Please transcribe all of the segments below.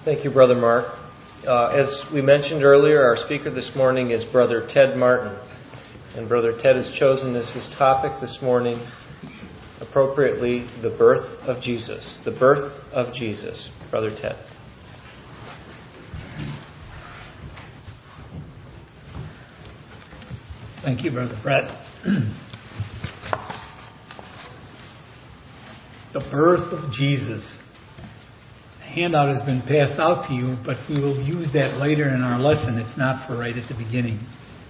Thank you, Brother Mark. As we mentioned earlier, our speaker this morning is Brother Ted Martin. And Brother Ted has chosen as his topic this morning, appropriately, the birth of Jesus. The birth of Jesus. Brother Ted. Thank you, Brother Brett. The birth of Jesus. The handout has been passed out to you, but we will use that later in our lesson, if not for right at the beginning.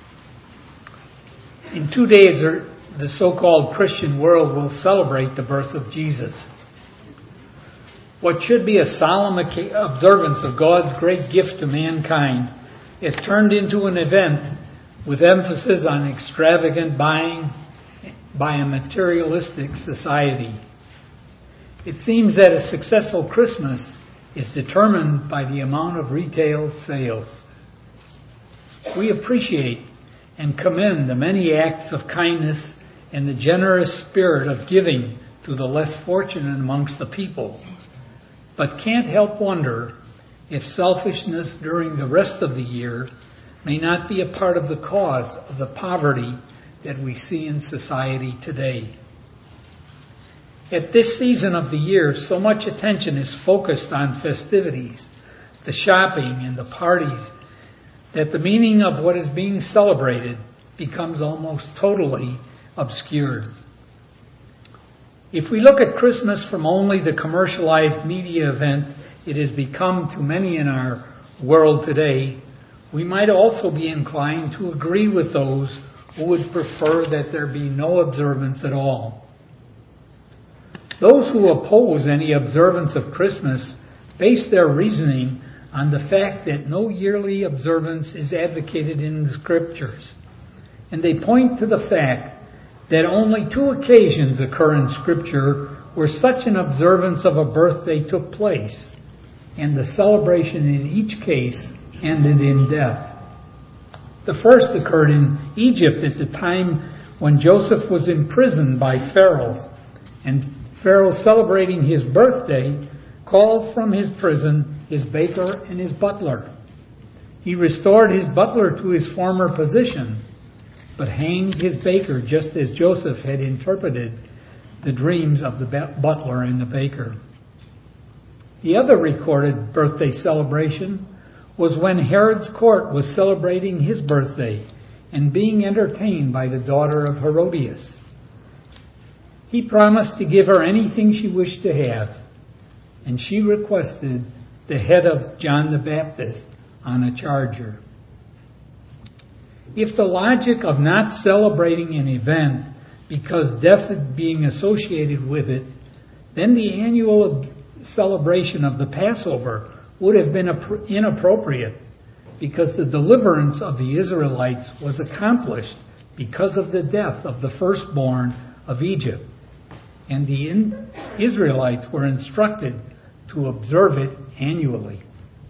In 2 days, the so-called Christian world will celebrate the birth of Jesus. What should be a solemn observance of God's great gift to mankind is turned into an event with emphasis on extravagant buying by a materialistic society. It seems that a successful Christmas is determined by the amount of retail sales. We appreciate and commend the many acts of kindness and the generous spirit of giving to the less fortunate amongst the people, but can't help wonder if selfishness during the rest of the year may not be a part of the cause of the poverty that we see in society today. At this season of the year, so much attention is focused on festivities, the shopping and the parties, that the meaning of what is being celebrated becomes almost totally obscured. If we look at Christmas from only the commercialized media event it has become to many in our world today, we might also be inclined to agree with those who would prefer that there be no observance at all. Those who oppose any observance of Christmas base their reasoning on the fact that no yearly observance is advocated in the Scriptures. And they point to the fact that only 2 occasions occur in Scripture where such an observance of a birthday took place, and the celebration in each case ended in death. The first occurred in Egypt at the time when Joseph was imprisoned by Pharaoh, and Pharaoh, celebrating his birthday, called from his prison his baker and his butler. He restored his butler to his former position, but hanged his baker just as Joseph had interpreted the dreams of the butler and the baker. The other recorded birthday celebration was when Herod's court was celebrating his birthday and being entertained by the daughter of Herodias. He promised to give her anything she wished to have, and she requested the head of John the Baptist on a charger. If the logic of not celebrating an event because death is being associated with it, then the annual celebration of the Passover would have been inappropriate, because the deliverance of the Israelites was accomplished because of the death of the firstborn of Egypt, and the Israelites were instructed to observe it annually.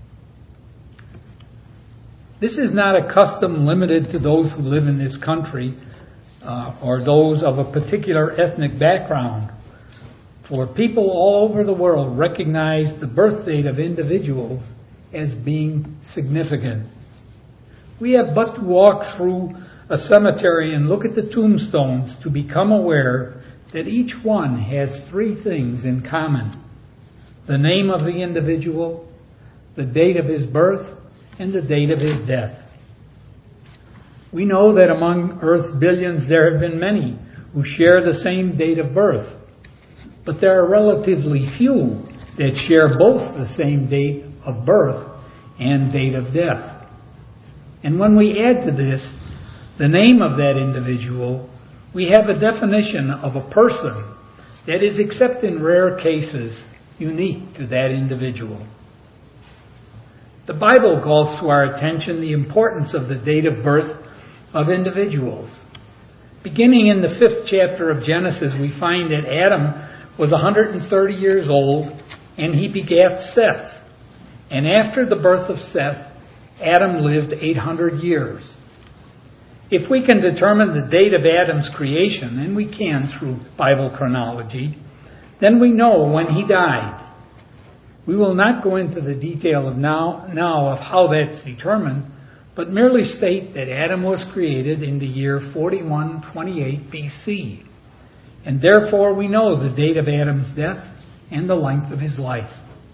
This is not a custom limited to those who live in this country or those of a particular ethnic background, for people all over the world recognize the birth date of individuals as being significant. We have but to walk through a cemetery and look at the tombstones to become aware that each one has 3 things in common: the name of the individual, the date of his birth, and the date of his death. We know that among Earth's billions there have been many who share the same date of birth, but there are relatively few that share both the same date of birth and date of death. And when we add to this the name of that individual, we have a definition of a person that is, except in rare cases, unique to that individual. The Bible calls to our attention the importance of the date of birth of individuals. Beginning in the 5th chapter of Genesis, we find that Adam was 130 years old, and he begat Seth. And after the birth of Seth, Adam lived 800 years. If we can determine the date of Adam's creation, and we can through Bible chronology, then we know when he died. We will not go into the detail now of how that's determined, but merely state that Adam was created in the year 4128 BC, and therefore we know the date of Adam's death and the length of his life.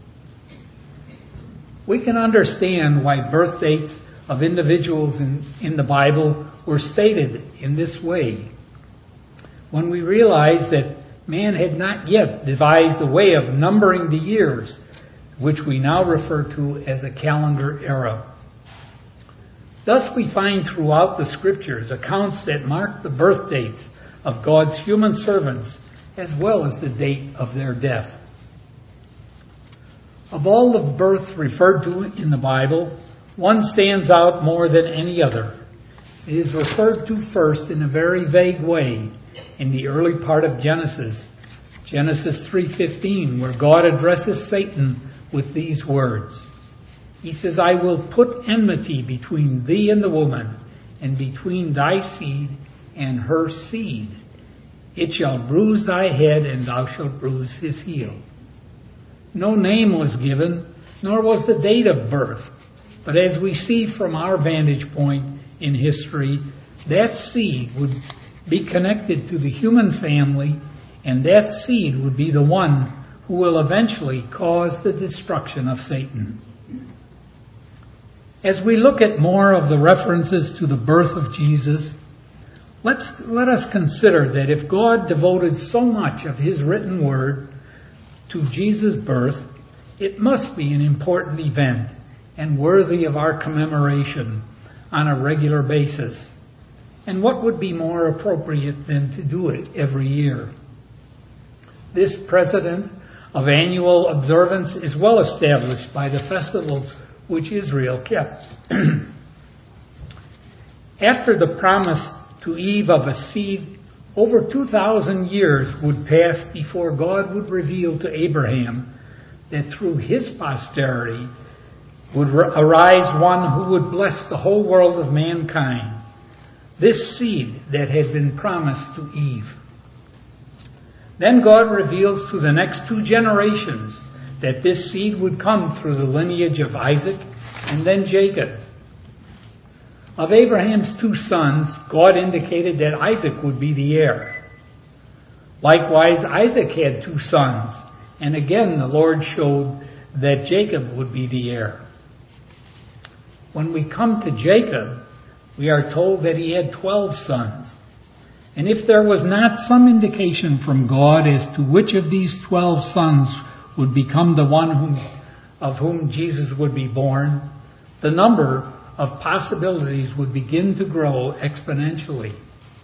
We can understand why birth dates of individuals in the Bible were stated in this way when we realize that man had not yet devised a way of numbering the years, which we now refer to as a calendar era. Thus we find throughout the Scriptures accounts that mark the birth dates of God's human servants as well as the date of their death. Of all the births referred to in the Bible, one stands out more than any other. It is referred to first in a very vague way in the early part of Genesis 3:15, where God addresses Satan with these words. He says, "I will put enmity between thee and the woman, and between thy seed and her seed. It shall bruise thy head, and thou shalt bruise his heel." No name was given, nor was the date of birth. But as we see from our vantage point in history, that seed would be connected to the human family, and that seed would be the one who will eventually cause the destruction of Satan. As we look at more of the references to the birth of Jesus, let us consider that if God devoted so much of his written word to Jesus' birth, it must be an important event and worthy of our commemoration on a regular basis. And what would be more appropriate than to do it every year? This precedent of annual observance is well established by the festivals which Israel kept. After the promise to Eve of a seed, over 2,000 years would pass before God would reveal to Abraham that through his posterity would arise one who would bless the whole world of mankind, this seed that had been promised to Eve. Then God reveals to the next 2 generations that this seed would come through the lineage of Isaac and then Jacob. Of Abraham's 2 sons, God indicated that Isaac would be the heir. Likewise, Isaac had 2 sons, and again the Lord showed that Jacob would be the heir. When we come to Jacob, we are told that he had 12 sons. And if there was not some indication from God as to which of these 12 sons would become the one of whom Jesus would be born, the number of possibilities would begin to grow exponentially.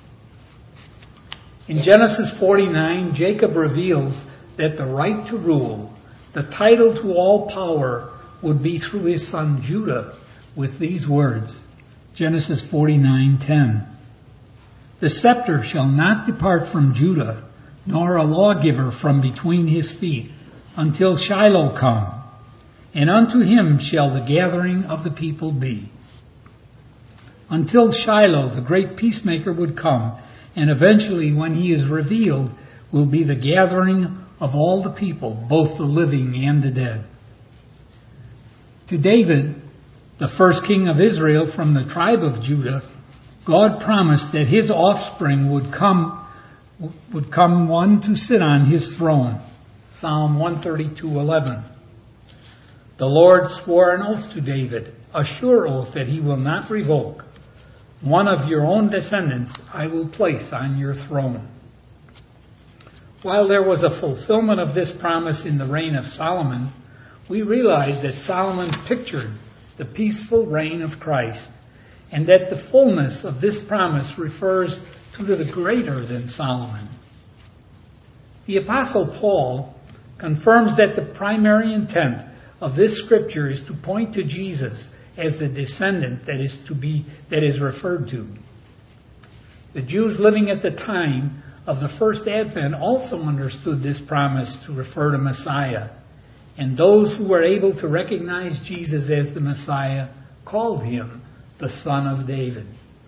In Genesis 49, Jacob reveals that the right to rule, the title to all power, would be through his son Judah, with these words, Genesis 49:10. "The scepter shall not depart from Judah, nor a lawgiver from between his feet, until Shiloh come, and unto him shall the gathering of the people be." Until Shiloh, the great peacemaker, would come, and eventually when he is revealed, will be the gathering of all the people, both the living and the dead. To David, the first king of Israel from the tribe of Judah, God promised that his offspring would come one to sit on his throne. Psalm 132:11. The Lord swore an oath to David, a sure oath that he will not revoke. One of your own descendants I will place on your throne. While there was a fulfillment of this promise in the reign of Solomon, we realize that Solomon pictured the peaceful reign of Christ, and that the fullness of this promise refers to the greater than Solomon. The Apostle Paul confirms that the primary intent of this scripture is to point to Jesus as the descendant that is referred to. The Jews living at the time of the first advent also understood this promise to refer to Messiah, and those who were able to recognize Jesus as the Messiah called him the Son of David.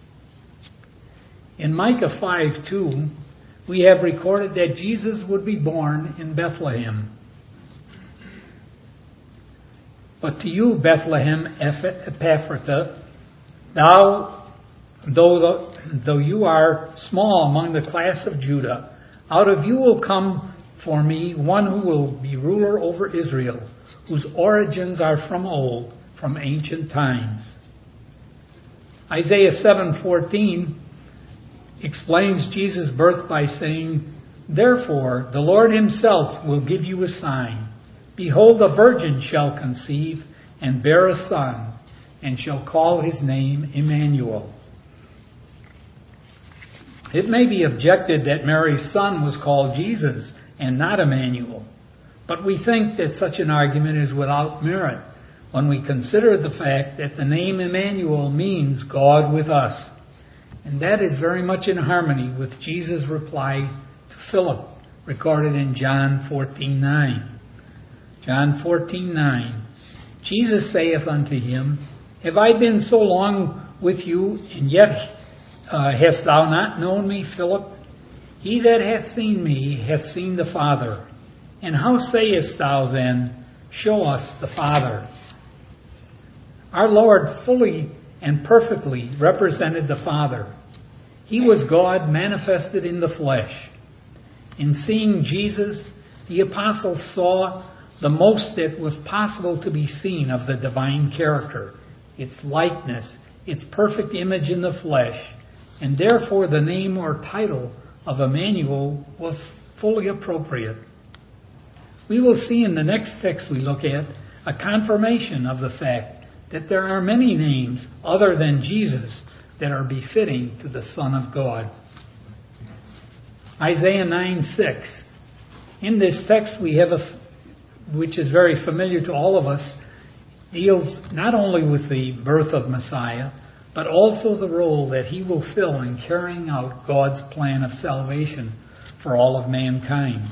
In Micah 5:2, we have recorded that Jesus would be born in Bethlehem. But to you, Bethlehem Ephrathah, though you are small among the class of Judah, out of you will come for me one who will be ruler over Israel, whose origins are from old, from ancient times. Isaiah 7:14 explains Jesus' birth by saying, Therefore the Lord himself will give you a sign. Behold, a virgin shall conceive and bear a son, and shall call his name Emmanuel. It may be objected that Mary's son was called Jesus and not Emmanuel, but we think that such an argument is without merit when we consider the fact that the name Emmanuel means God with us. And that is very much in harmony with Jesus' reply to Philip, recorded in John 14:9. John 14:9. Jesus saith unto him, Have I been so long with you, and yet hast thou not known me, Philip? He that hath seen me hath seen the Father. And how sayest thou then, Show us the Father? Our Lord fully and perfectly represented the Father. He was God manifested in the flesh. In seeing Jesus, the apostles saw the most that was possible to be seen of the divine character, its likeness, its perfect image in the flesh, and therefore the name or title of Emmanuel was fully appropriate. We will see in the next text we look at a confirmation of the fact that there are many names other than Jesus that are befitting to the Son of God. Isaiah 9:6. In this text we have which is very familiar to all of us, deals not only with the birth of Messiah, but also the role that he will fill in carrying out God's plan of salvation for all of mankind.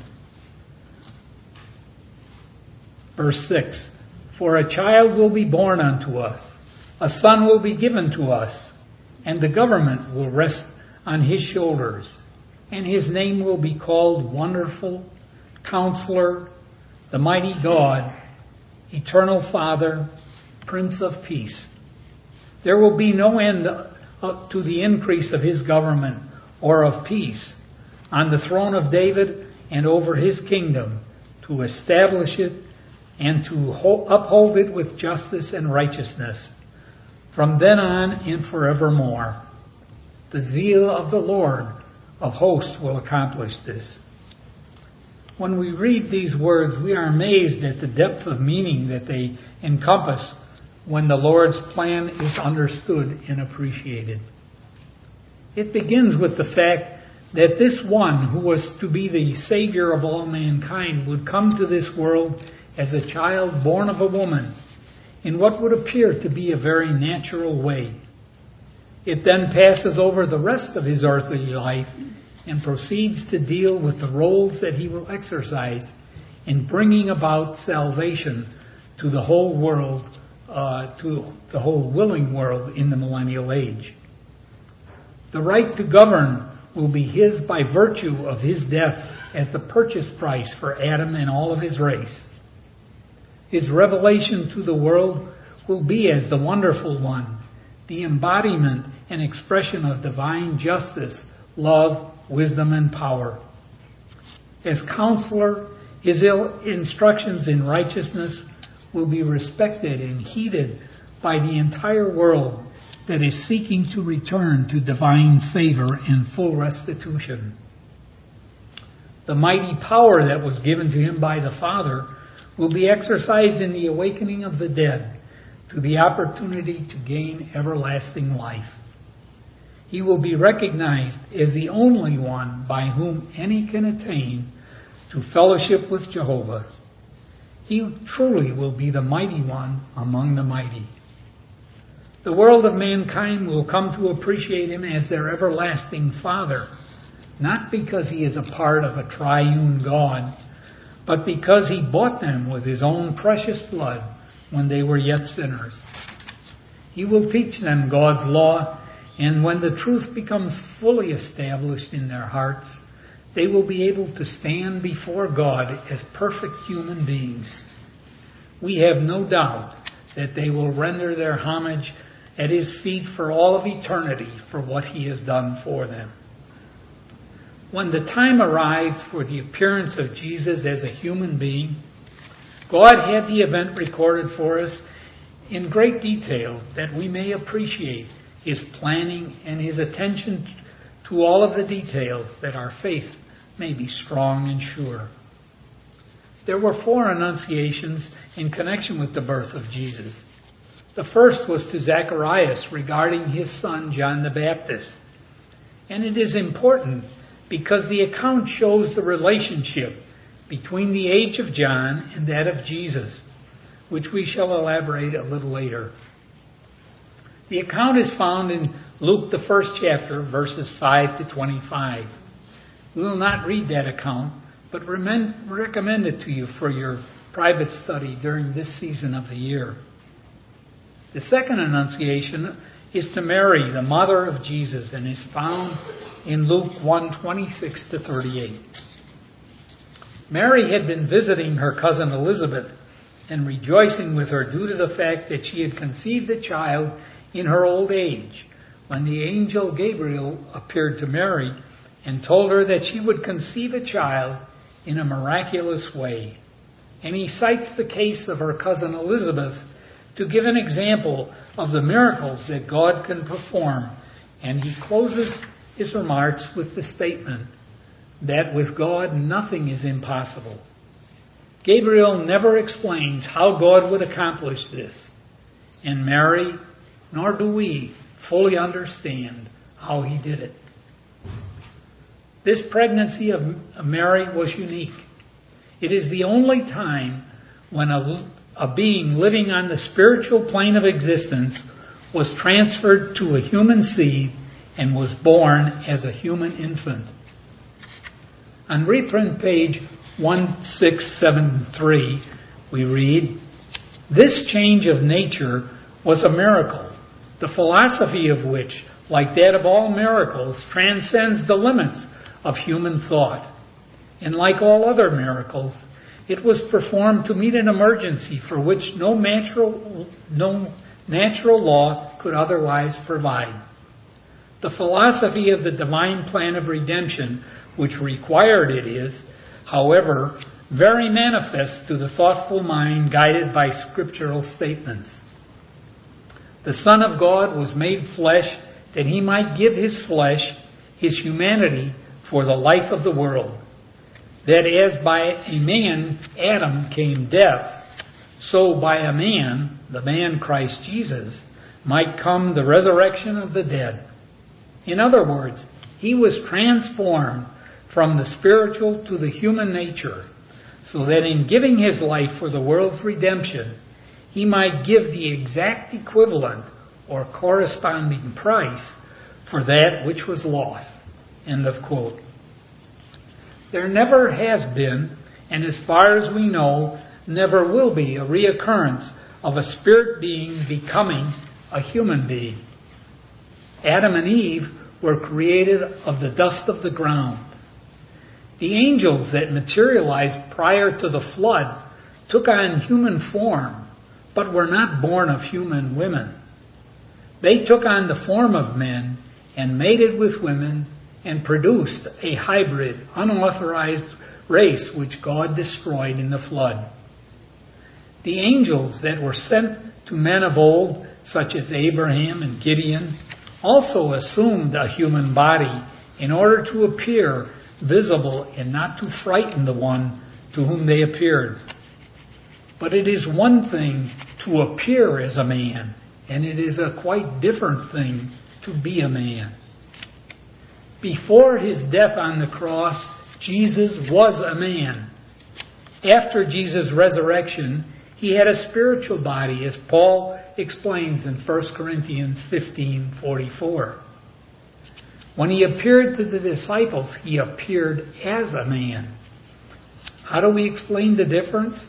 Verse 6, For a child will be born unto us, a son will be given to us, and the government will rest on his shoulders, and his name will be called Wonderful, Counselor, the Mighty God, Eternal Father, Prince of Peace. There will be no end to the increase of his government or of peace on the throne of David and over his kingdom, to establish it and to uphold it with justice and righteousness from then on and forevermore. The zeal of the Lord of hosts will accomplish this. When we read these words, we are amazed at the depth of meaning that they encompass when the Lord's plan is understood and appreciated. It begins with the fact that this one who was to be the Savior of all mankind would come to this world as a child born of a woman in what would appear to be a very natural way. It then passes over the rest of his earthly life and proceeds to deal with the roles that he will exercise in bringing about salvation to the whole world, to the whole willing world in the millennial age. The right to govern will be his by virtue of his death as the purchase price for Adam and all of his race. His revelation to the world will be as the Wonderful One, the embodiment and expression of divine justice, love, wisdom, and power. As Counselor, his instructions in righteousness will be respected and heeded by the entire world that is seeking to return to divine favor and full restitution. The mighty power that was given to him by the Father will be exercised in the awakening of the dead to the opportunity to gain everlasting life. He will be recognized as the only one by whom any can attain to fellowship with Jehovah. He truly will be the mighty one among the mighty. The world of mankind will come to appreciate him as their everlasting Father, not because he is a part of a triune God, but because he bought them with his own precious blood when they were yet sinners. He will teach them God's law, and when the truth becomes fully established in their hearts, they will be able to stand before God as perfect human beings. We have no doubt that they will render their homage at his feet for all of eternity for what he has done for them. When the time arrived for the appearance of Jesus as a human being, God had the event recorded for us in great detail that we may appreciate his planning and his attention to all of the details, that our faith may be strong and sure. There were 4 annunciations in connection with the birth of Jesus. The first was to Zacharias regarding his son John the Baptist. And it is important because the account shows the relationship between the age of John and that of Jesus, which we shall elaborate a little later. The account is found in Luke, the 1st chapter, verses 5 to 25. We will not read that account, but recommend it to you for your private study during this season of the year. The second annunciation is to Mary, the mother of Jesus, and is found in Luke 1:26 to 38. Mary had been visiting her cousin Elizabeth and rejoicing with her due to the fact that she had conceived a child in her old age, when the angel Gabriel appeared to Mary and told her that she would conceive a child in a miraculous way. And he cites the case of her cousin Elizabeth to give an example of the miracles that God can perform. And he closes his remarks with the statement that with God nothing is impossible. Gabriel never explains how God would accomplish this, and Mary, nor do we, fully understand how he did it. This pregnancy of Mary was unique. It is the only time when a being living on the spiritual plane of existence was transferred to a human seed and was born as a human infant. On reprint page 1673, we read, "This change of nature was a miracle, the philosophy of which, like that of all miracles, transcends the limits of human thought. And like all other miracles, it was performed to meet an emergency for which no natural law could otherwise provide. The philosophy of the divine plan of redemption, which required it, is, however, very manifest to the thoughtful mind guided by scriptural statements. The Son of God was made flesh that he might give his flesh, his humanity, for the life of the world. That as by a man Adam came death, so by a man, the man Christ Jesus, might come the resurrection of the dead." In other words, he was transformed from the spiritual to the human nature, so that in giving his life for the world's redemption, he might give the exact equivalent or corresponding price for that which was lost. End of quote. There never has been, and as far as we know, never will be a reoccurrence of a spirit being becoming a human being. Adam and Eve were created of the dust of the ground. The angels that materialized prior to the flood took on human form, but were not born of human women. They took on the form of men and mated with women and produced a hybrid, unauthorized race which God destroyed in the flood. The angels that were sent to men of old, such as Abraham and Gideon, also assumed a human body in order to appear visible and not to frighten the one to whom they appeared. But it is one thing to appear as a man, and it is a quite different thing to be a man. Before his death on the cross, Jesus was a man. After Jesus' resurrection, he had a spiritual body, as Paul explains in 1 Corinthians 15:44. When he appeared to the disciples, he appeared as a man. How do we explain the difference?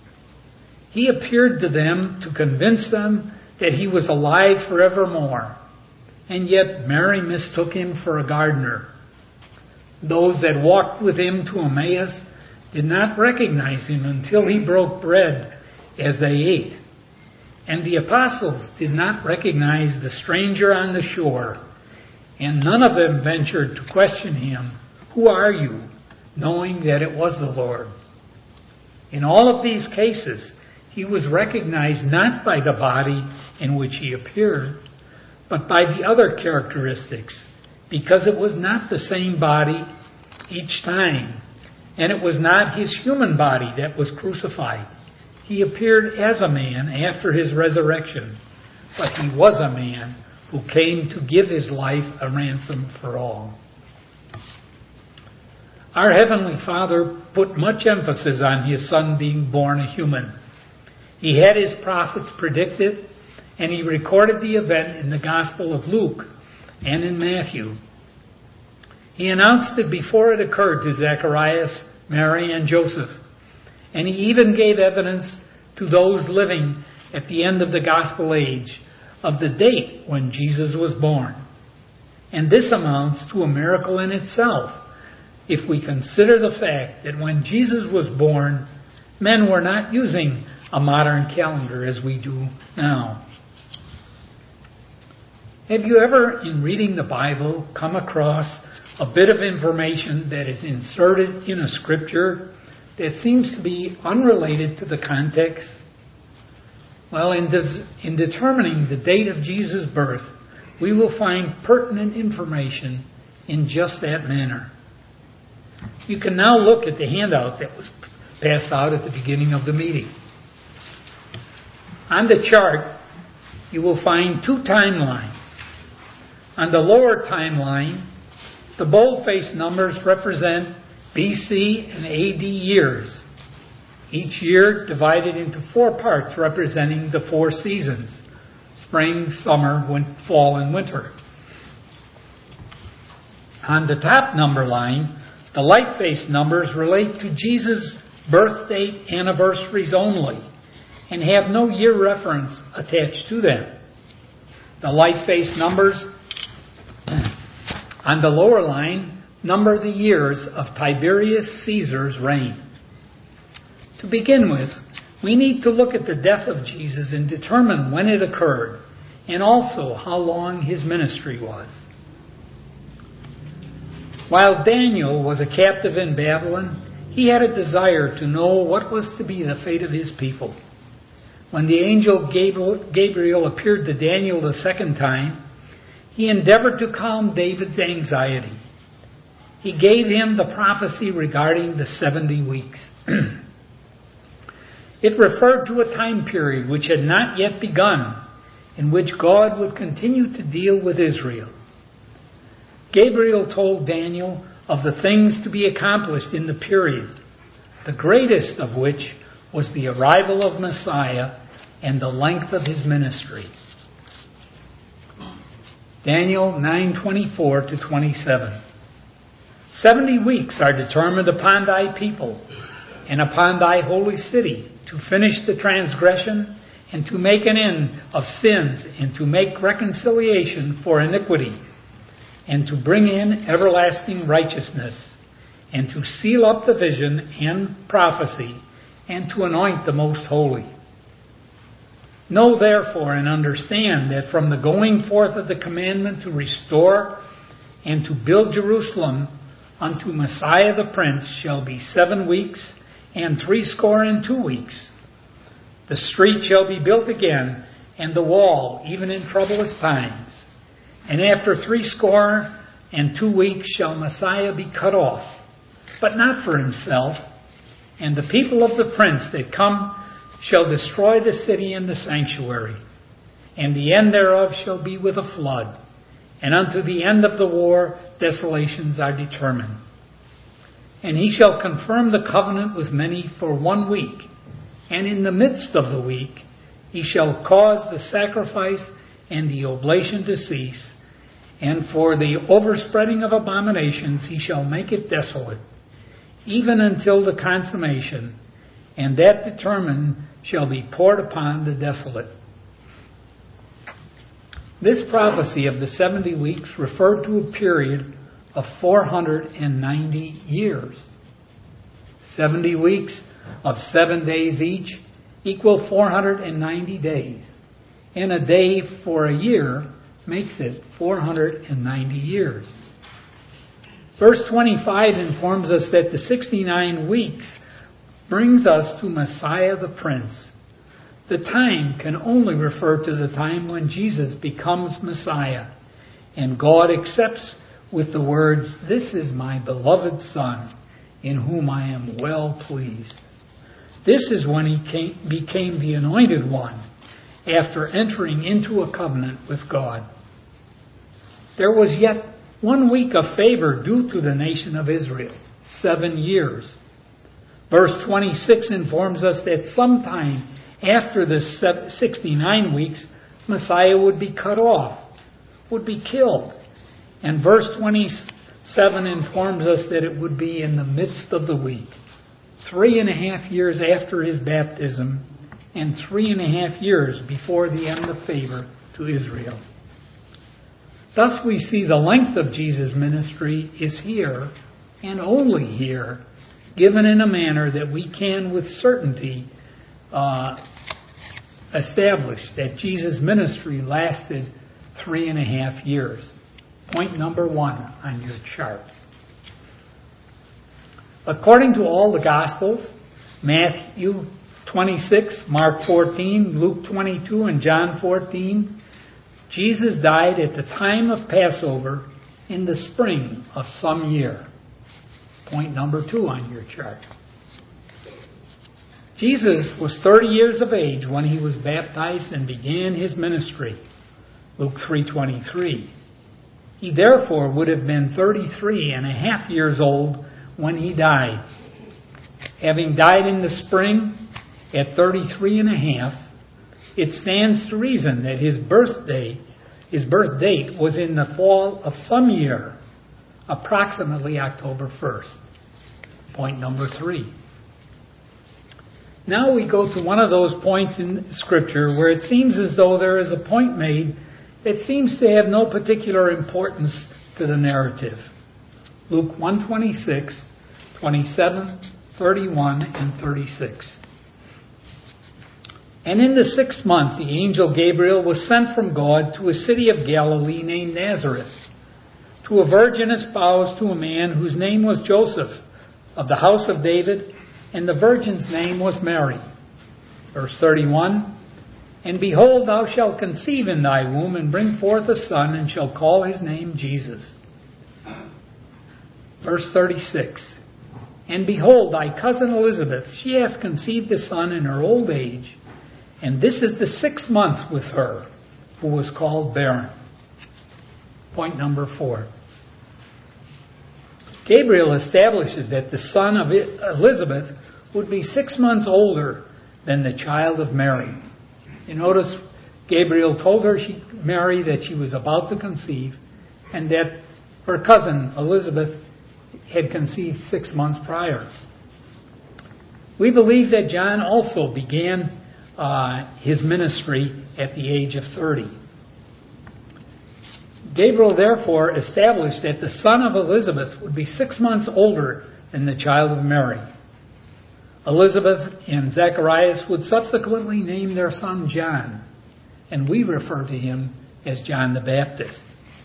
He appeared to them to convince them that he was alive forevermore. And yet Mary mistook him for a gardener. Those that walked with him to Emmaus did not recognize him until he broke bread as they ate. And the apostles did not recognize the stranger on the shore, and none of them ventured to question him, "Who are you?" knowing that it was the Lord. In all of these cases, he was recognized not by the body in which he appeared, but by the other characteristics, because it was not the same body each time, and it was not his human body that was crucified. He appeared as a man after his resurrection, but he was a man who came to give his life a ransom for all. Our Heavenly Father put much emphasis on his Son being born a human. He had his prophets predict it, and he recorded the event in the Gospel of Luke and in Matthew. He announced it before it occurred to Zacharias, Mary, and Joseph. And he even gave evidence to those living at the end of the gospel age of the date when Jesus was born. And this amounts to a miracle in itself, if we consider the fact that when Jesus was born, men were not using a modern calendar as we do now. Have you ever, in reading the Bible, come across a bit of information that is inserted in a scripture that seems to be unrelated to the context? Well, in determining the date of Jesus' birth, we will find pertinent information in just that manner. You can now look at the handout that was passed out at the beginning of the meeting. On the chart, you will find two timelines. On the lower timeline, the bold-faced numbers represent BC and AD years, each year divided into 4 parts representing the 4 seasons: spring, summer, fall, and winter. On the top number line, the light-faced numbers relate to Jesus' birth date anniversaries only and have no year reference attached to them. The light-faced numbers on the lower line number the years of Tiberius Caesar's reign. To begin with, we need to look at the death of Jesus and determine when it occurred, and also how long his ministry was. While Daniel was a captive in Babylon, he had a desire to know what was to be the fate of his people. When the angel Gabriel appeared to Daniel the second time, he endeavored to calm David's anxiety. He gave him the prophecy regarding the 70 weeks. It referred to a time period which had not yet begun, in which God would continue to deal with Israel. Gabriel told Daniel of the things to be accomplished in the period, the greatest of which was the arrival of Messiah and the length of his ministry. Daniel 9:24 to 27. 70 weeks are determined upon thy people and upon thy holy city to finish the transgression and to make an end of sins and to make reconciliation for iniquity and to bring in everlasting righteousness and to seal up the vision and prophecy and to anoint the most holy. Know therefore and understand that from the going forth of the commandment to restore and to build Jerusalem unto Messiah the Prince shall be 7 weeks and 62 weeks. The street shall be built again, and the wall, even in troublous times. And after 62 weeks shall Messiah be cut off, but not for himself. And the people of the prince that come shall destroy the city and the sanctuary. And the end thereof shall be with a flood. And unto the end of the war desolations are determined. And he shall confirm the covenant with many for 1 week. And in the midst of the week he shall cause the sacrifice and the oblation to cease. And for the overspreading of abominations he shall make it desolate, even until the consummation, and that determined shall be poured upon the desolate. This prophecy of the 70 weeks referred to a period of 490 years. 70 weeks of 7 days each equal 490 days. and a day for a year makes it 490 years. Verse 25 informs us that the 69 weeks brings us to Messiah the Prince. The time can only refer to the time when Jesus becomes Messiah, and God accepts with the words, "This is my beloved Son, in whom I am well pleased." This is when he became the Anointed One, after entering into a covenant with God. There was yet 1 week of favor due to the nation of Israel, 7 years. Verse 26 informs us that sometime after the 69 weeks, Messiah would be cut off, would be killed. And verse 27 informs us that it would be in the midst of the week, 3.5 years after his baptism, and 3.5 years before the end of favor to Israel. Thus we see the length of Jesus' ministry is here, and only here, given in a manner that we can with certainty establish that Jesus' ministry lasted 3.5 years. Point number 1 on your chart. According to all the Gospels, Matthew 26, Mark 14, Luke 22, and John 14, Jesus died at the time of Passover in the spring of some year. Point number 2 on your chart. Jesus was 30 years of age when he was baptized and began his ministry. Luke 3:23. He therefore would have been 33.5 years old when he died. Having died in the spring at 33.5, it stands to reason that his birth date was in the fall of some year, approximately October 1st. Point number 3. Now we go to one of those points in Scripture where it seems as though there is a point made that seems to have no particular importance to the narrative. Luke 1:26, 27, 31, and 36. And in the 6th month, the angel Gabriel was sent from God to a city of Galilee named Nazareth, to a virgin espoused to a man whose name was Joseph, of the house of David, and the virgin's name was Mary. Verse 31, and behold, thou shalt conceive in thy womb, and bring forth a son, and shall call his name Jesus. Verse 36, and behold, thy cousin Elizabeth, she hath conceived a son in her old age, and this is the 6th month with her, who was called barren. Point number 4. Gabriel establishes that the son of Elizabeth would be 6 months older than the child of Mary. You notice Gabriel told Mary that she was about to conceive, and that her cousin Elizabeth had conceived 6 months prior. We believe that John also began his ministry at the age of 30. Gabriel therefore established that the son of Elizabeth would be 6 months older than the child of Mary. Elizabeth and Zacharias would subsequently name their son John, and we refer to him as John the Baptist.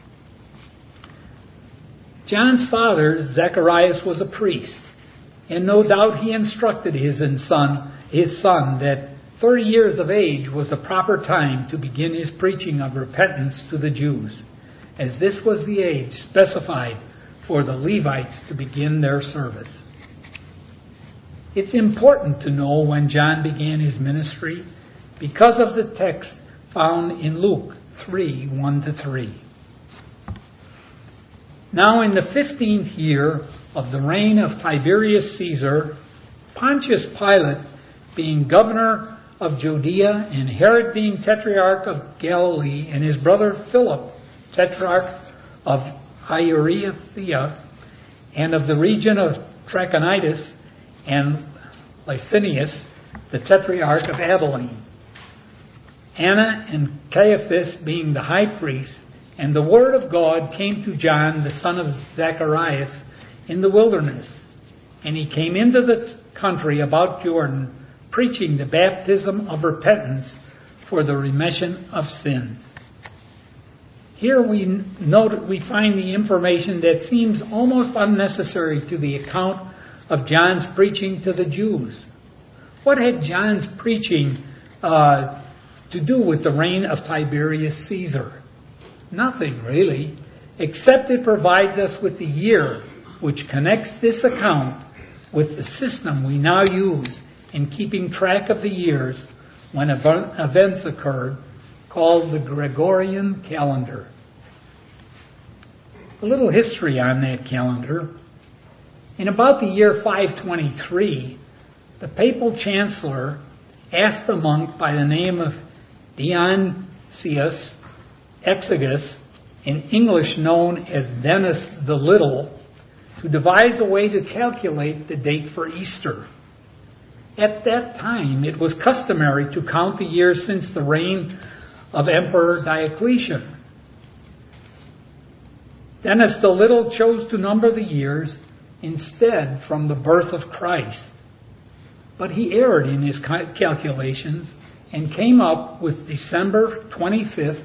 John's father, Zacharias, was a priest, and no doubt he instructed his son that 30 years of age was the proper time to begin his preaching of repentance to the Jews, as this was the age specified for the Levites to begin their service. It's important to know when John began his ministry because of the text found in Luke 3:1-3. Now in the 15th year of the reign of Tiberius Caesar, Pontius Pilate being governor of Judea, and Herod being tetrarch of Galilee, and his brother Philip, tetrarch of Iturea, and of the region of Trachonitis, and Licinius, the tetrarch of Abilene. Anna and Caiaphas being the high priest, and the word of God came to John, the son of Zacharias, in the wilderness. And he came into the country about Jordan, preaching the baptism of repentance for the remission of sins. Here we find the information that seems almost unnecessary to the account of John's preaching to the Jews. What had John's preaching to do with the reign of Tiberius Caesar? Nothing, really, except it provides us with the year which connects this account with the system we now use in keeping track of the years when events occurred, called the Gregorian calendar. A little history on that calendar. In about the year 523, the papal chancellor asked a monk by the name of Dionysius Exiguus, in English known as Denis the Little, to devise a way to calculate the date for Easter. At that time, it was customary to count the years since the reign of Emperor Diocletian. Denis the Little chose to number the years instead from the birth of Christ. But he erred in his calculations and came up with December 25th,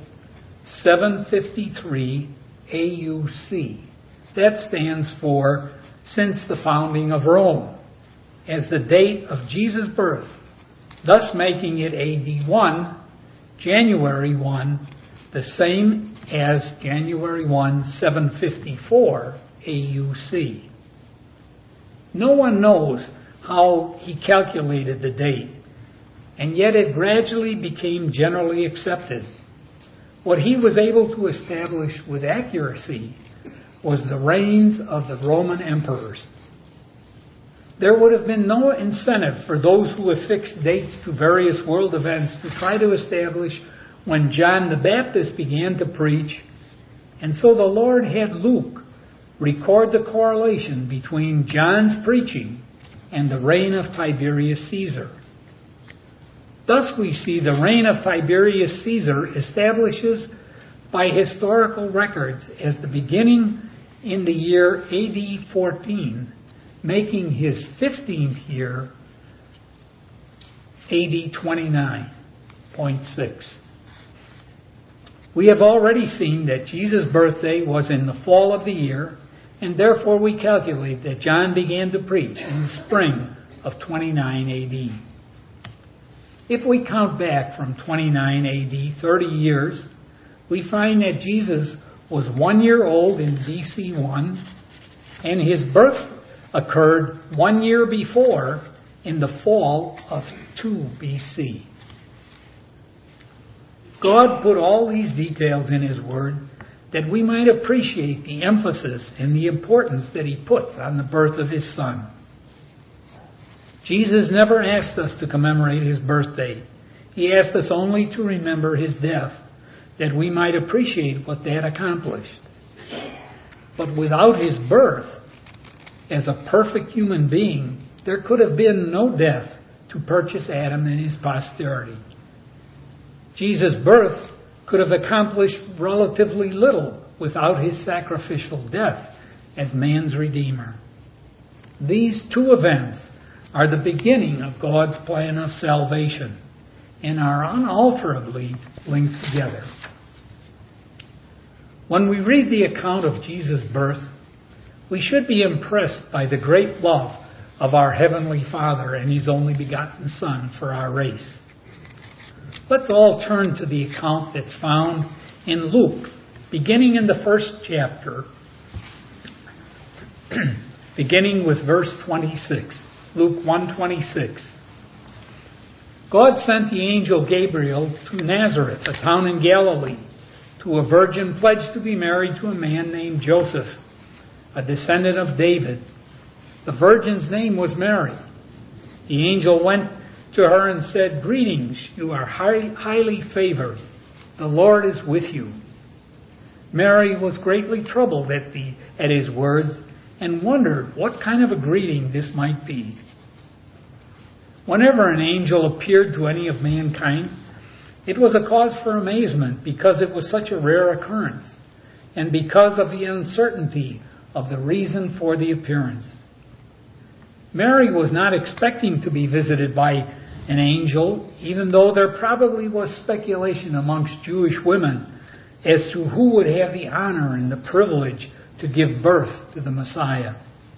753 AUC. That stands for since the founding of Rome, as the date of Jesus' birth, thus making it AD 1, January 1, the same as January 1, 754 AUC. No one knows how he calculated the date, and yet it gradually became generally accepted. What he was able to establish with accuracy was the reigns of the Roman emperors. There would have been no incentive for those who affixed dates to various world events to try to establish when John the Baptist began to preach, and so the Lord had Luke record the correlation between John's preaching and the reign of Tiberius Caesar. Thus we see the reign of Tiberius Caesar establishes by historical records as the beginning in the year AD 14, making his 15th year AD 29.6. We have already seen that Jesus' birthday was in the fall of the year, and therefore we calculate that John began to preach in the spring of 29 AD. If we count back from 29 AD 30 years, we find that Jesus was 1 year old in BC 1, and his birth occurred 1 year before in the fall of 2 BC. God put all these details in His Word that we might appreciate the emphasis and the importance that He puts on the birth of His Son. Jesus never asked us to commemorate His birthday. He asked us only to remember His death, that we might appreciate what that accomplished. But without His birth, as a perfect human being, there could have been no death to purchase Adam and his posterity. Jesus' birth could have accomplished relatively little without His sacrificial death as man's Redeemer. These two events are the beginning of God's plan of salvation and are unalterably linked together. When we read the account of Jesus' birth, we should be impressed by the great love of our Heavenly Father and His only begotten Son for our race. Let's all turn to the account that's found in Luke, beginning in the first chapter, beginning with verse 26. Luke 1:26. God sent the angel Gabriel to Nazareth, a town in Galilee, to a virgin pledged to be married to a man named Joseph, a descendant of David. The virgin's name was Mary. The angel went to her and said, "Greetings, you are highly favored. The Lord is with you." Mary was greatly troubled at his words and wondered what kind of a greeting this might be. Whenever an angel appeared to any of mankind, it was a cause for amazement because it was such a rare occurrence and because of the uncertainty of the reason for the appearance. Mary was not expecting to be visited by an angel, even though there probably was speculation amongst Jewish women as to who would have the honor and the privilege to give birth to the Messiah.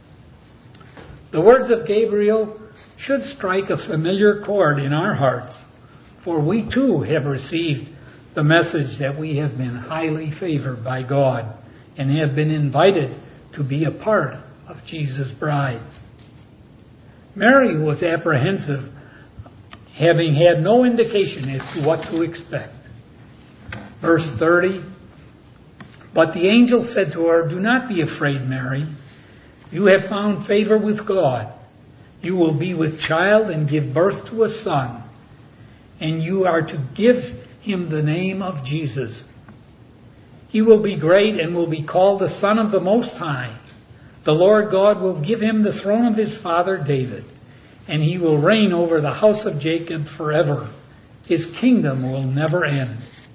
The words of Gabriel should strike a familiar chord in our hearts, for we too have received the message that we have been highly favored by God and have been invited to be a part of Jesus' bride. Mary was apprehensive, having had no indication as to what to expect. Verse 30, "But the angel said to her, 'Do not be afraid, Mary. You have found favor with God. You will be with child and give birth to a son, and you are to give him the name of Jesus. He will be great and will be called the Son of the Most High. The Lord God will give him the throne of his father David, and he will reign over the house of Jacob forever. His kingdom will never end.'"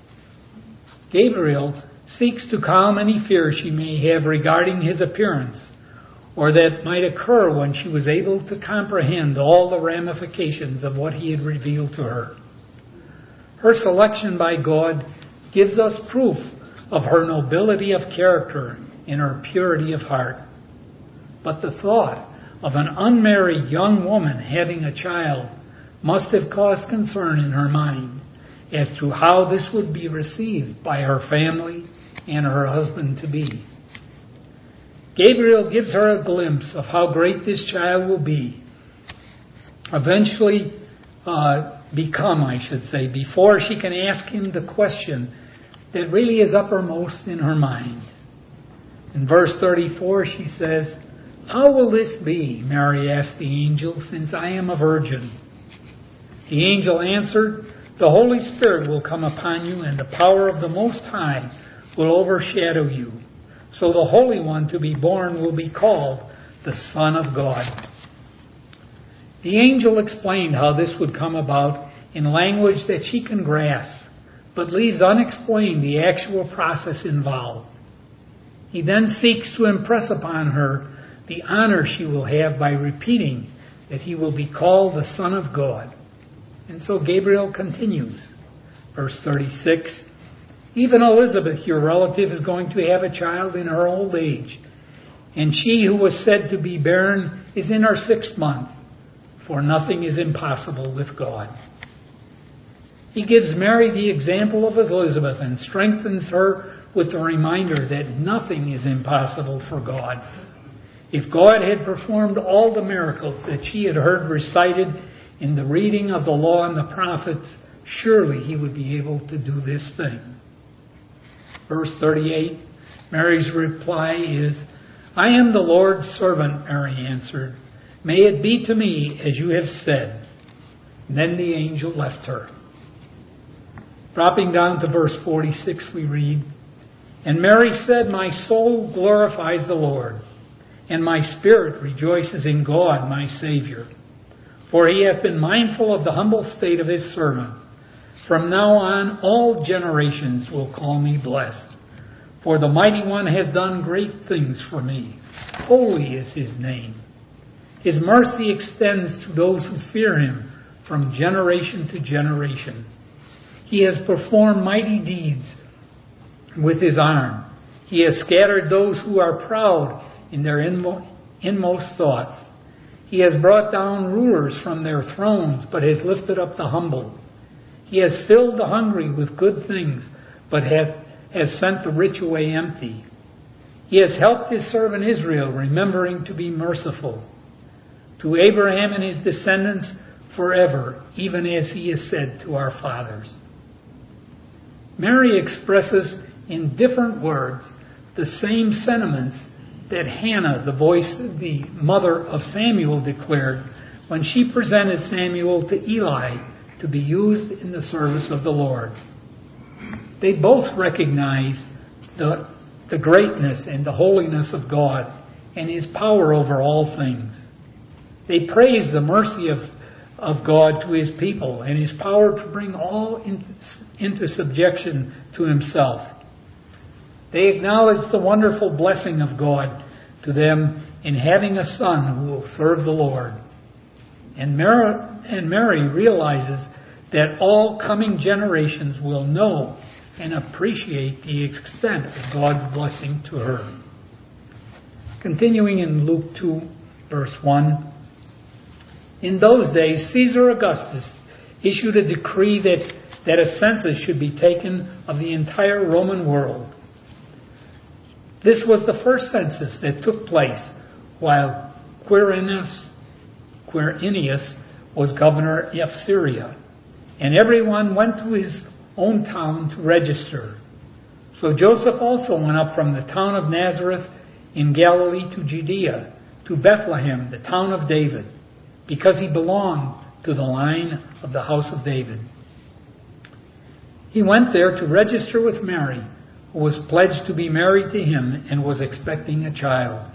Gabriel seeks to calm any fear she may have regarding his appearance, or that might occur when she was able to comprehend all the ramifications of what he had revealed to her. Her selection by God gives us proof of her nobility of character and her purity of heart. But the thought of an unmarried young woman having a child must have caused concern in her mind as to how this would be received by her family and her husband-to-be. Gabriel gives her a glimpse of how great this child will be, eventually become, I should say, before she can ask him the question that really is uppermost in her mind. In verse 34 she says, "How will this be?" Mary asked the angel, "since I am a virgin?" The angel answered, "The Holy Spirit will come upon you, and the power of the Most High will overshadow you. So the Holy One to be born will be called the Son of God." The angel explained how this would come about in language that she can grasp, but leaves unexplained the actual process involved. He then seeks to impress upon her the honor she will have by repeating that he will be called the Son of God. And so Gabriel continues. Verse 36, "Even Elizabeth, your relative, is going to have a child in her old age, and she who was said to be barren is in her 6th month, for nothing is impossible with God." He gives Mary the example of Elizabeth and strengthens her with the reminder that nothing is impossible for God. If God had performed all the miracles that she had heard recited in the reading of the law and the prophets, surely he would be able to do this thing. Verse 38, Mary's reply is, "I am the Lord's servant," Mary answered. "May it be to me as you have said." And then the angel left her. Dropping down to verse 46, we read, "And Mary said, 'My soul glorifies the Lord, and my spirit rejoices in God my Savior. For he hath been mindful of the humble state of his servant. From now on all generations will call me blessed. For the Mighty One has done great things for me. Holy is his name. His mercy extends to those who fear him from generation to generation. He has performed mighty deeds with his arm. He has scattered those who are proud in their inmost thoughts. He has brought down rulers from their thrones, but has lifted up the humble. He has filled the hungry with good things, but has sent the rich away empty. He has helped his servant Israel, remembering to be merciful to Abraham and his descendants forever, even as he has said to our fathers." Mary expresses in different words the same sentiments that Hannah, the mother of Samuel, declared when she presented Samuel to Eli to be used in the service of the Lord. They both recognized the greatness and the holiness of God and his power over all things. They praised the mercy of God to his people and his power to bring all into subjection to himself. They acknowledged the wonderful blessing of God to them in having a son who will serve the Lord. And Mary realizes that all coming generations will know and appreciate the extent of God's blessing to her. Continuing in Luke 2, verse 1, in those days Caesar Augustus issued a decree that a census should be taken of the entire Roman world. This was the first census that took place while Quirinius was governor of Syria, and everyone went to his own town to register. So Joseph also went up from the town of Nazareth in Galilee to Judea, to Bethlehem, the town of David, because he belonged to the line of the house of David. He went there to register with Mary, who was pledged to be married to him and was expecting a child.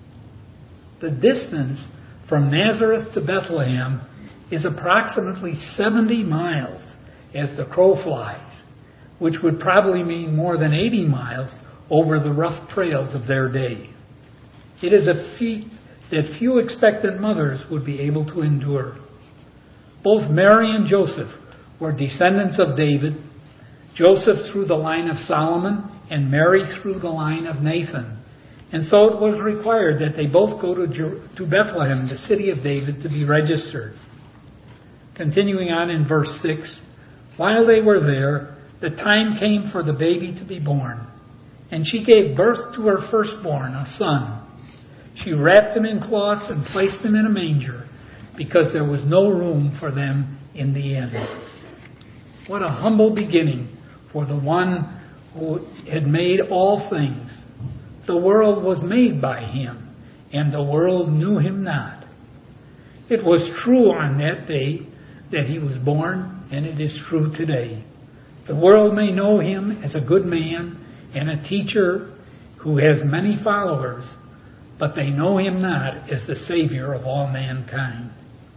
The distance from Nazareth to Bethlehem is approximately 70 miles as the crow flies, which would probably mean more than 80 miles over the rough trails of their day. It is a feat that few expectant mothers would be able to endure. Both Mary and Joseph were descendants of David, Joseph through the line of Solomon and Mary through the line of Nathan. And so it was required that they both go to Bethlehem, the city of David, to be registered. Continuing on in verse 6, while they were there, the time came for the baby to be born, and she gave birth to her firstborn, a son. She wrapped him in cloths and placed him in a manger, because there was no room for them in the inn. What a humble beginning for the one who had made all things. The world was made by him, and the world knew him not. It was true on that day that he was born, and it is true today. The world may know him as a good man and a teacher who has many followers, but they know him not as the Savior of all mankind.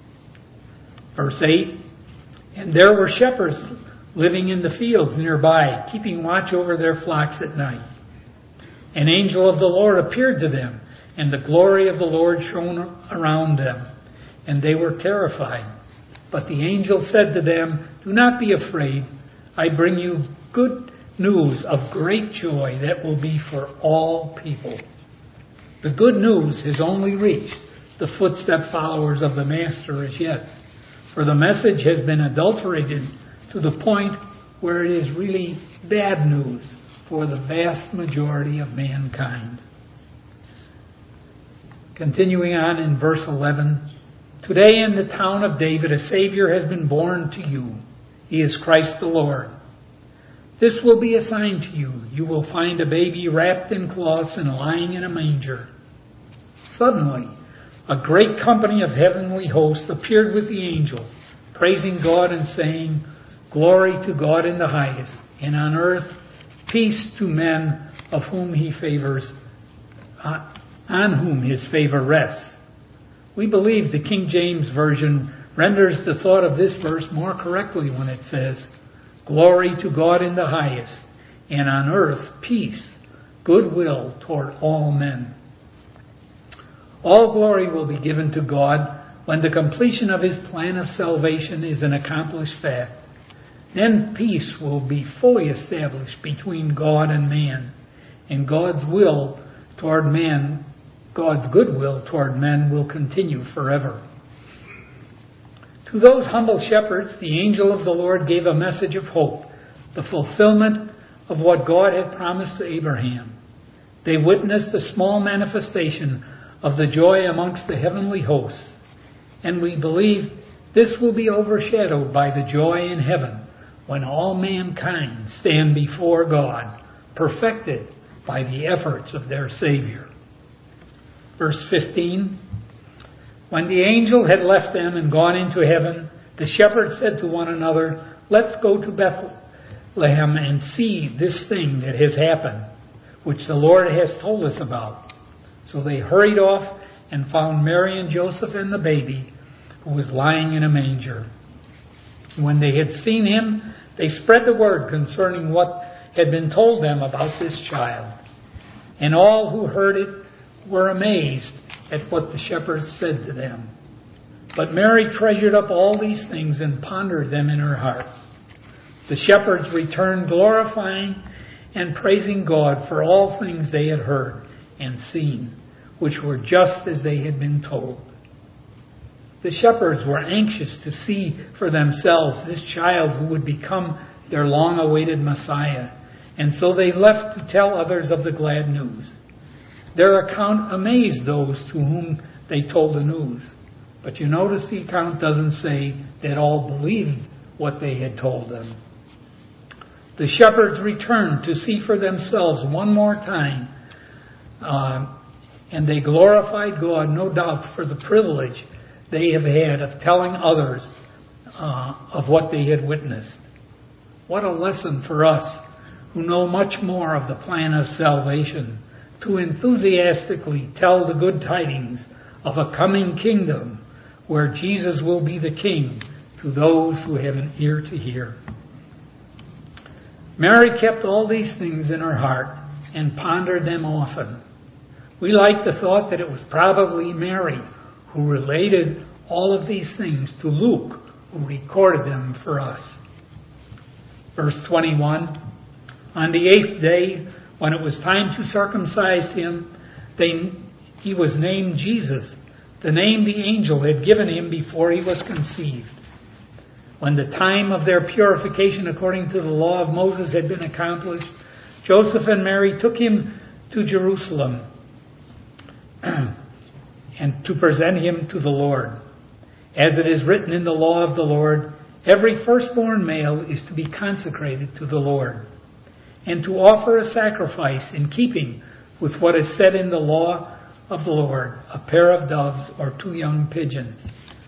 Verse 8, and there were shepherds living in the fields nearby, keeping watch over their flocks at night. An angel of the Lord appeared to them, and the glory of the Lord shone around them, and they were terrified. But the angel said to them, do not be afraid. I bring you good news of great joy that will be for all people. The good news has only reached the footstep followers of the Master as yet, for the message has been adulterated to the point where it is really bad news for the vast majority of mankind. Continuing on in verse 11, today in the town of David a Savior has been born to you. He is Christ the Lord. This will be a sign to you. You will find a baby wrapped in cloths and lying in a manger. Suddenly, a great company of heavenly hosts appeared with the angel, praising God and saying, glory to God in the highest, and on earth peace to men of whom he favors, on whom his favor rests. We believe the King James Version renders the thought of this verse more correctly when it says, glory to God in the highest, and on earth peace, goodwill toward all men. All glory will be given to God when the completion of his plan of salvation is an accomplished fact. Then peace will be fully established between God and man, and God's will toward man, God's goodwill toward men will continue forever. To those humble shepherds, the angel of the Lord gave a message of hope, the fulfillment of what God had promised to Abraham. They witnessed the small manifestation of the joy amongst the heavenly hosts, and we believe this will be overshadowed by the joy in heaven when all mankind stand before God, perfected by the efforts of their Savior. Verse 15, when the angel had left them and gone into heaven, the shepherds said to one another, let's go to Bethlehem and see this thing that has happened, which the Lord has told us about. So they hurried off and found Mary and Joseph and the baby, who was lying in a manger. When they had seen him, they spread the word concerning what had been told them about this child. And all who heard it were amazed at what the shepherds said to them. But Mary treasured up all these things and pondered them in her heart. The shepherds returned, glorifying and praising God for all things they had heard and seen, which were just as they had been told. The shepherds were anxious to see for themselves this child who would become their long-awaited Messiah, and so they left to tell others of the glad news. Their account amazed those to whom they told the news. But you notice the account doesn't say that all believed what they had told them. The shepherds returned to see for themselves one more time, and they glorified God, no doubt, for the privilege they have had of telling others of what they had witnessed. What a lesson for us who know much more of the plan of salvation to enthusiastically tell the good tidings of a coming kingdom where Jesus will be the King to those who have an ear to hear. Mary kept all these things in her heart and pondered them often. We like the thought that it was probably Mary who related all of these things to Luke, who recorded them for us. Verse 21, on the 8th day, when it was time to circumcise him, he was named Jesus, the name the angel had given him before he was conceived. When the time of their purification according to the law of Moses had been accomplished, Joseph and Mary took him to Jerusalem and to present him to the Lord. As it is written in the law of the Lord, every firstborn male is to be consecrated to the Lord, and to offer a sacrifice in keeping with what is said in the law of the Lord, a pair of doves or 2 young pigeons.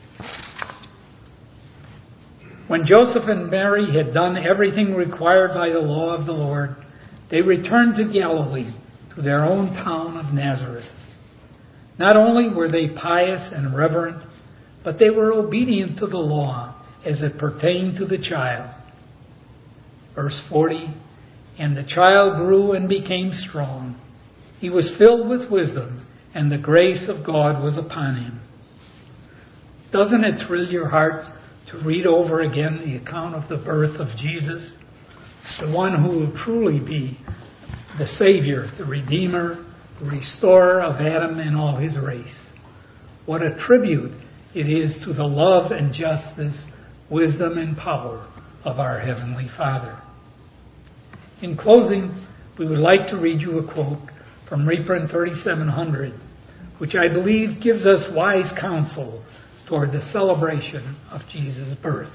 When Joseph and Mary had done everything required by the law of the Lord, they returned to Galilee, to their own town of Nazareth. Not only were they pious and reverent, but they were obedient to the law as it pertained to the child. Verse 40, and the child grew and became strong. He was filled with wisdom, and the grace of God was upon him. Doesn't it thrill your heart to read over again the account of the birth of Jesus, the one who will truly be the Savior, the Redeemer, the Restorer of Adam and all his race? What a tribute it is to the love and justice, wisdom and power of our Heavenly Father. In closing, we would like to read you a quote from reprint 3700, which I believe gives us wise counsel toward the celebration of Jesus' birth.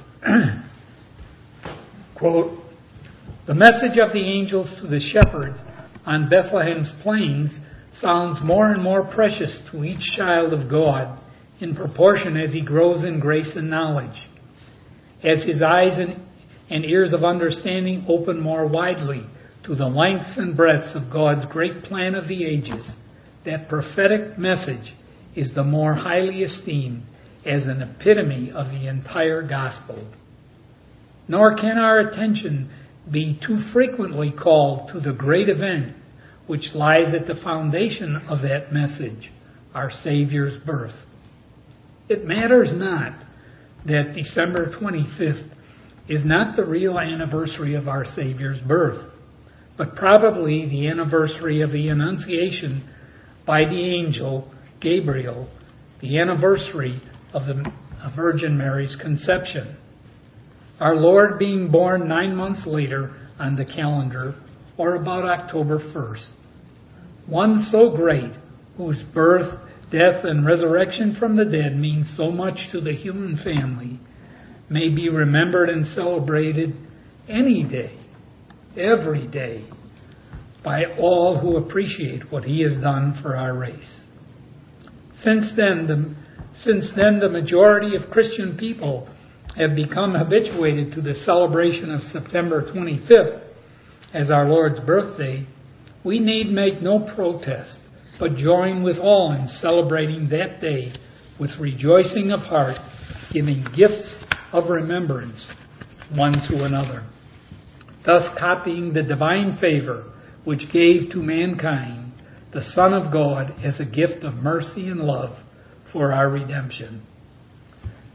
Quote, the message of the angels to the shepherds on Bethlehem's plains sounds more and more precious to each child of God in proportion as he grows in grace and knowledge, as his eyes and ears of understanding open more widely to the lengths and breadths of God's great plan of the ages. That prophetic message is the more highly esteemed as an epitome of the entire gospel. Nor can our attention be too frequently called to the great event which lies at the foundation of that message, our Savior's birth. It matters not that December 25th is not the real anniversary of our Savior's birth, but probably the anniversary of the Annunciation by the angel Gabriel, the anniversary of the Virgin Mary's conception. Our Lord being born 9 months later on the calendar, or about October 1st. One so great, whose birth, death, and resurrection from the dead means so much to the human family, may be remembered and celebrated any day, every day, by all who appreciate what he has done for our race. Since then, the majority of Christian people have become habituated to the celebration of September 25th as our Lord's birthday. We need make no protest, but join with all in celebrating that day with rejoicing of heart, giving gifts of remembrance one to another, thus copying the divine favor which gave to mankind the Son of God as a gift of mercy and love for our redemption.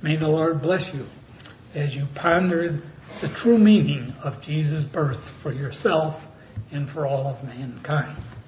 May the Lord bless you as you ponder the true meaning of Jesus' birth for yourself and for all of mankind.